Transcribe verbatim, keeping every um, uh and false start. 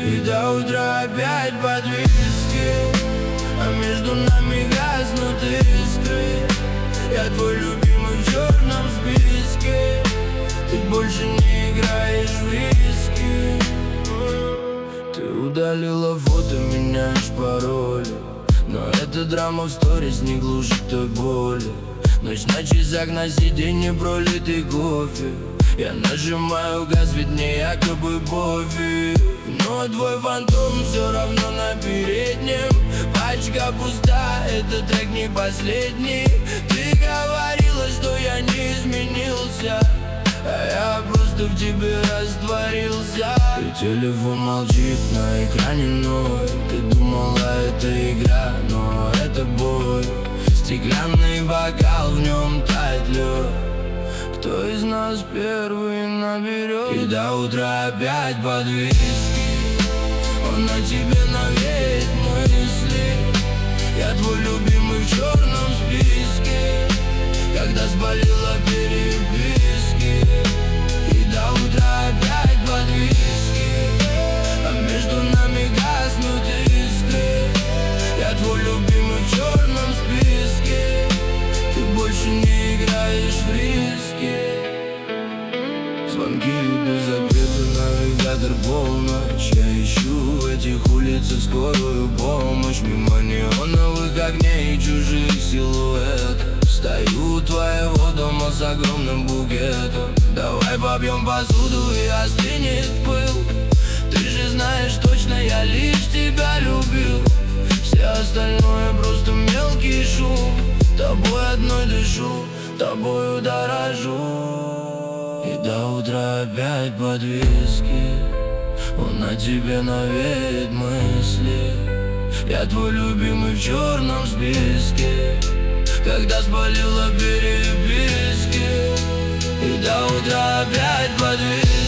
И до утра опять под виски, а между нами гаснут искры. Я твой любимый в черном списке, ты больше не играешь в риски. Ты удалила фото, меняешь пароли, но эта драма в сторис не глушит той боли. Ночь на часах, на сиденье пролитый кофе. Я нажимаю газ, ведь мне якобы пофиг, но твой фантом все равно на переднем. Пачка пуста, этот трек не последний. Ты говорила, что я не изменился, а я просто в тебе растворился. И телефон молчит на экране ноль. Ты думала, это игра, но это бой. Стеклянный бокал, в нем тает лед. Кто из нас первый наберет? И до утра опять под виски, он на тебе навеет мысли. Я твой любимый в черном списке, когда спалила переписки. И до утра опять под виски, а между нами гаснут искры. Я твой любимый в черном списке, ты больше не играешь в риски. Звонки без ответа, навигатор полночь. Я ищу в этих улицах скорую помощь. Мимо неоновых огней и чужих силуэтов. Стою у твоего дома с огромным букетом. Давай побьем посуду и остынет пыл. Ты же знаешь точно, я лишь тебя любил. Все остальное просто мелкий шум. Тобой одной дышу, тобою дорожу. И до утра опять под виски, он на тебе навеет мысли. Я твой любимый в черном списке, когда спалила переписки. И до утра опять под виски.